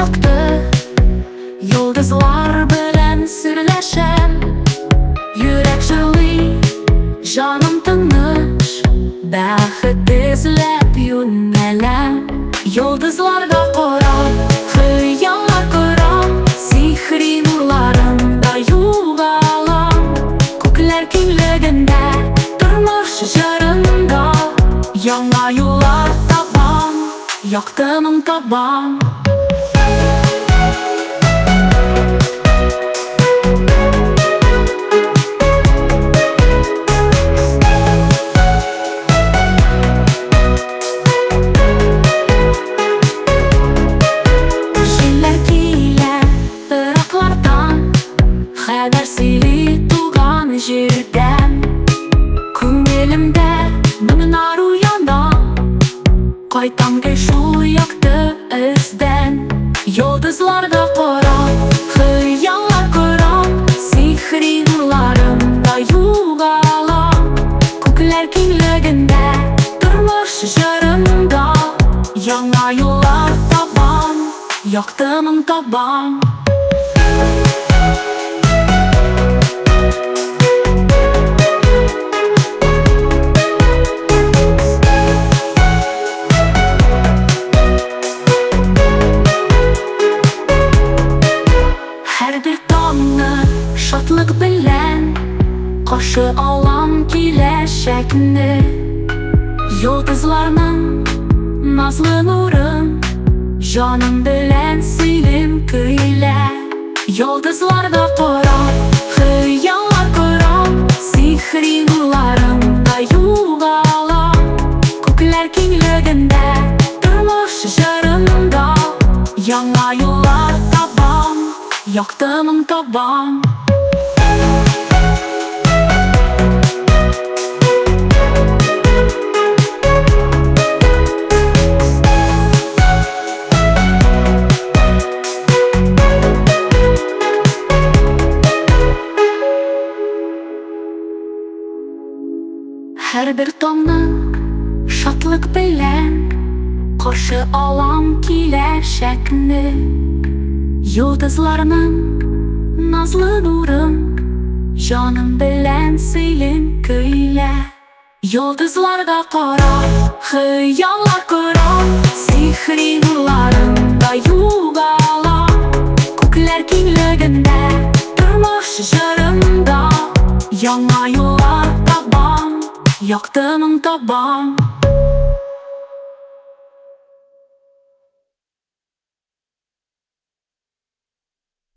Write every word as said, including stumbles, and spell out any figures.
yoqdi. Yulduzlar bilan sirlasham, yurak shirli, jonim tinch, baxt izlab yo'nalam. Yulduzlarga qarab xayollar quram, sehri nurlarimda yo'g'alam. Ko'klar kengligida turmush jarimda, yangi yo'llar topam, yoqdim topam. Habersiz tuğan yerden, ko'nglimda minglar uyanda, qaytamga shu yoqdi izdan. Yulduzlarga qarab xayollar quram, sehri nurlarimda yo'g'alam. Ko'klar kengligida turmush jarimda, yangi yo'llar topam, yoqdim topam. Her bir tongni shodlik bilan qarshi olam kelajakni. Yulduzlarning nazli nurim, jonim bilan singlim kuylar. Yulduzlarga qarab xayollar quram, sehri nurlarimda yo'g'alam. Ko'klar kengligida turmush jarimda, yangi yo'llar topam, yoqdim topam. Her bir tongning shodlik bilan qarshi olam kelajakni. Yulduzlarning nazli nurim, jonim bilan singlim kuylar. Yulduzlarga qarab xayollar quram, sehri nurlarimda yo'g'alam. Ko'klar kengligida turmush jarimda, yangi yo'llar topam, yoqdim topam.